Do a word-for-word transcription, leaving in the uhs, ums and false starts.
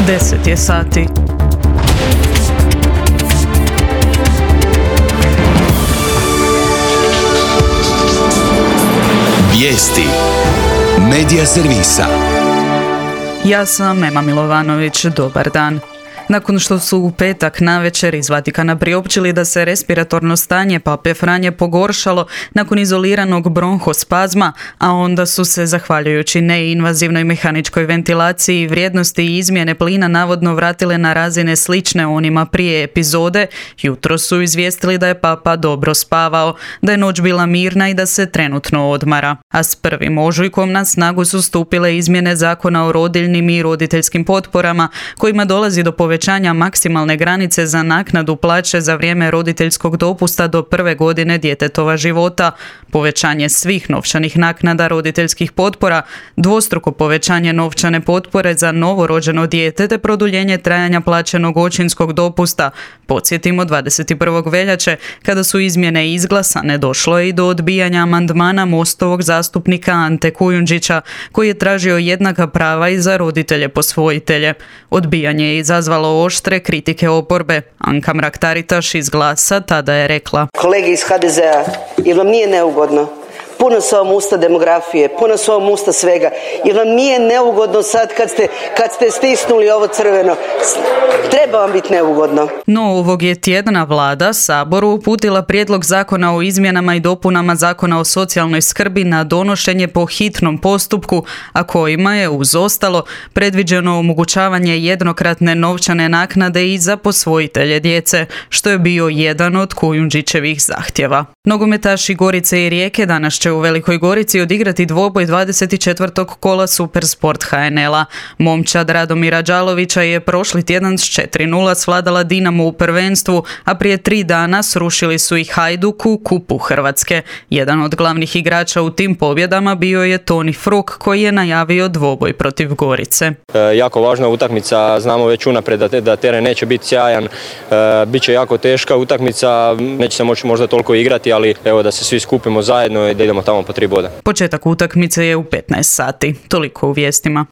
deset je sati. Vijesti Medija servisa. Ja sam Ema Milovanović, dobar dan. Nakon što su u petak navečer iz Vatikana priopćili da se respiratorno stanje pape Franje pogoršalo nakon izoliranog bronhospazma, a onda su se, zahvaljujući neinvazivnoj mehaničkoj ventilaciji, vrijednosti i izmjene plina navodno vratile na razine slične onima prije epizode, jutro su izvijestili da je papa dobro spavao, da je noć bila mirna i da se trenutno odmara. A s prvim ožujkom na snagu su stupile izmjene zakona o rodiljnim i roditeljskim potporama, kojima dolazi do povećanja maksimalne granice za naknadu plaće za vrijeme roditeljskog dopusta do prve godine djetetova života, povećanje svih novčanih naknada roditeljskih potpora, dvostruko povećanje novčane potpore za novorođeno dijete te produljenje trajanja plaćenog očinskog dopusta. Podsjetimo, dvadeset prvog veljače, kada su izmjene izglasane, došlo je i do odbijanja amandmana Mostovog zastupnika Ante Kujundžića, koji je tražio jednaka prava i za roditelje posvojitelje. Odbijanje je izazvalo oštre kritike oporbe. Anka Mrak-Taritaš iz Glasa tada je rekla: kolege iz ha de zea, jer vam nije neugodno? Puno su vam usta demografije, puno su vam usta svega. Jer vam nije neugodno sad kad ste, kad ste stisnuli ovo crveno? Treba vam biti neugodno. No ovog je tjedna vlada Saboru uputila prijedlog zakona o izmjenama i dopunama Zakona o socijalnoj skrbi na donošenje po hitnom postupku, a kojima je uz ostalo predviđeno omogućavanje jednokratne novčane naknade i za posvojitelje djece, što je bio jedan od Kujundžićevih zahtjeva. Nogometaši Gorice i Rijeke danas će u Velikoj Gorici odigrati dvoboj dvadeset četvrtog kola Supersport ha en el-a. Momčad Radomira Đalovića je prošli tjedan s četiri nula svladala Dinamo u prvenstvu, a prije tri dana srušili su i Hajduk u Kupu Hrvatske. Jedan od glavnih igrača u tim pobjedama bio je Toni Fruk, koji je najavio dvoboj protiv Gorice. E, jako važna utakmica, znamo već unaprijed da, te, da teren neće biti sjajan, e, bit će jako teška utakmica, neće se moći možda toliko igrati, ali evo da se svi skupimo zajedno i da idemo tamo po tri boda. Početak utakmice je u petnaest sati. Toliko u vijestima.